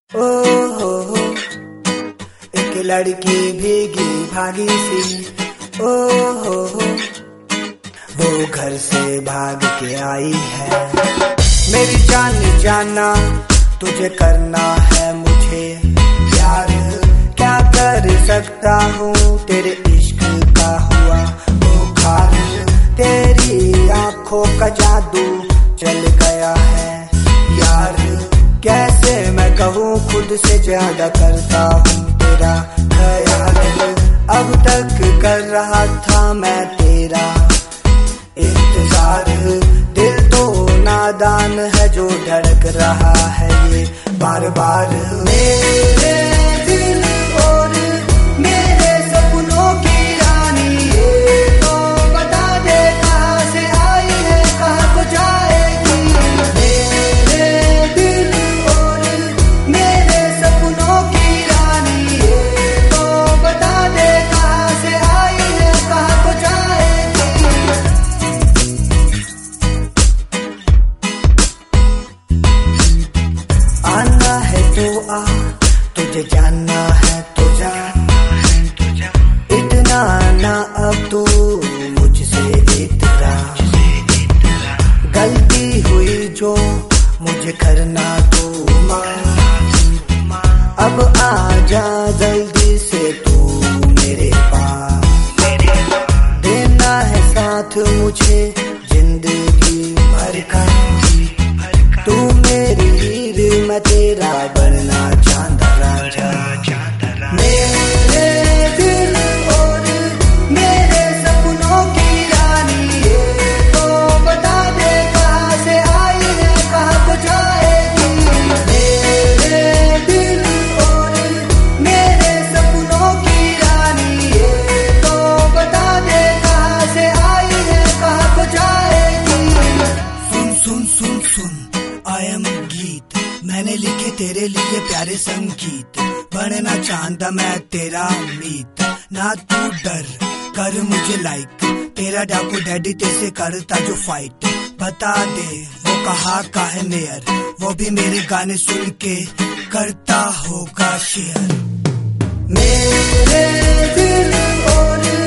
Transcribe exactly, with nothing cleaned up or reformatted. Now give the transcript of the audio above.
ओ हो हो एक लड़की भीगी भागी सी, ओ हो हो वो घर से भाग के आई है। मेरी जान जाना तुझे करना है मुझे प्यार, क्या कर सकता हूँ तेरे इश्क का हुआ बुखार। तेरी आंखों का जादू चल गया है यार, कैसे मैं कहूँ खुद से ज्यादा करता हूँ तेरा ख्याल। अब तक कर रहा था मैं तेरा इंतजार, दिल तो नादान है जो धड़क रहा है ये बार बार। मेरे दिल और मेरे सपनों की रानी ये तो बता दे कहाँ से आई है कहाँ को जाएगी। मेरे दिल और मेरे सपनों की रानी ये तो बता दे कहाँ से आई है कहाँ को जाएगी। आना है तो आ, तुझे जानना है तो जा, इतना ना अब तू मुझसे इतरा। गलती हुई जो मुझे करना तू मां, अब आ जा जल्दी से तू मेरे पास। देना है साथ मुझे जिंदगी भर का, तू मेरी हीर मैं तेरा बनना चांदा राजा। मेरे दिल और मेरे सपनों की रानी ये तो बता दे कहाँ से आई है कहाँ को जाएगी। मेरे दिल और मेरे सपनों की रानी ये तो बता दे कहाँ से आई है कहाँ को जाएगी। सुन सुन सुन सुन आई एम गीत, मैंने लिखे तेरे लिए प्यारे संगीत। बनना चाहता मैं तेरा मीत, ना तू डर कर मुझे लाइक, तेरा डाकू डैडी तेरे करता जो फाइट। बता दे वो कहा का है मेयर, वो भी मेरे गाने सुन के करता होगा शेयर। मेरे दिल और